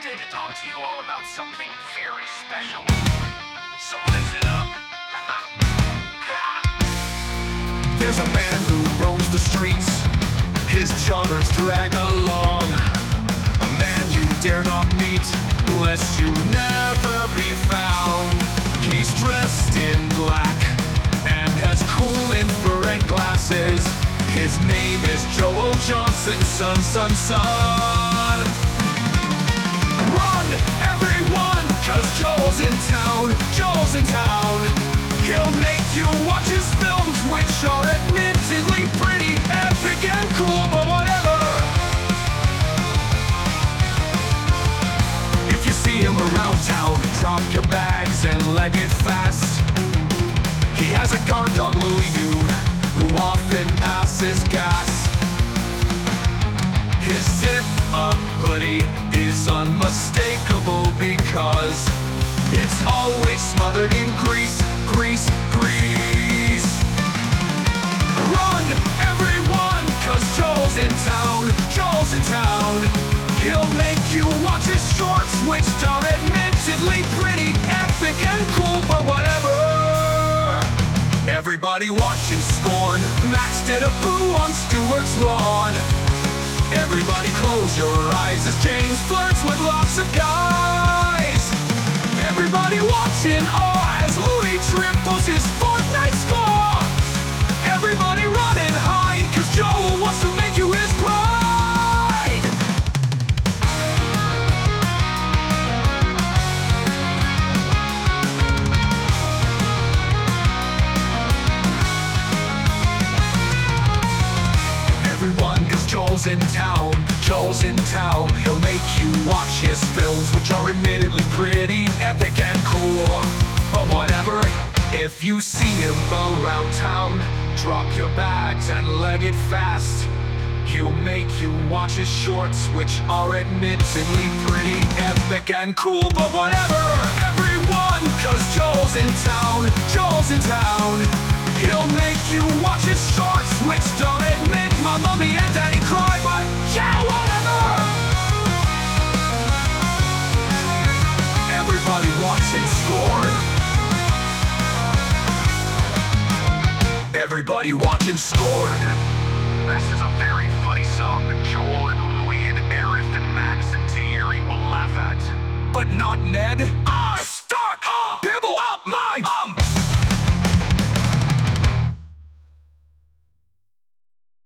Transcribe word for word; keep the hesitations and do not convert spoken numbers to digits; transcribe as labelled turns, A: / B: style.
A: here to talk to you all about something very special. So listen up. There's a man who roams the streets, his joggers drag along. A man you dare not meet, lest you never be found. He's dressed in black and has cool infrared glasses. His name is Joel Johnson, son, son, son. Run, everyone, cause Joel's in town, Joel's in town. He'll make you watch his films, which are admittedly pretty epic and cool, but whatever. If you see him around town, drop your bags and leg it fast. He has a guard dog, Louie Dude, who often passes gas. His zip-up hoodie is unmistakable because it's always smothered in grease, grease, grease. Run, everyone, cause Joel's in town, Joel's in town. He'll make you watch his shorts, which are admittedly pretty epic and cool, but whatever. Everybody watching Scorn, Max did a boo on Stewart's lawn. Everybody close your eyes as James flirts with lots of guys. Everybody watching Awe as Louis triples his Fortnite score. Everybody run and hide, cause Joel wants to make you his bride. Everyone, cause Joel's in town, Joel's in town. He'll make you watch his films, which are admittedly pretty epic and cool, but whatever. If you see him around town, drop your bags and leg it fast. He'll make you watch his shorts, which are admittedly pretty epic and cool, but whatever. Everyone, cause Joel's in town, Joel's in town. He'll make you watch his shorts, which don't admit my mommy and daddy cry, but yeah, whatever. Everybody watching Scorn. Everybody watching Scorn.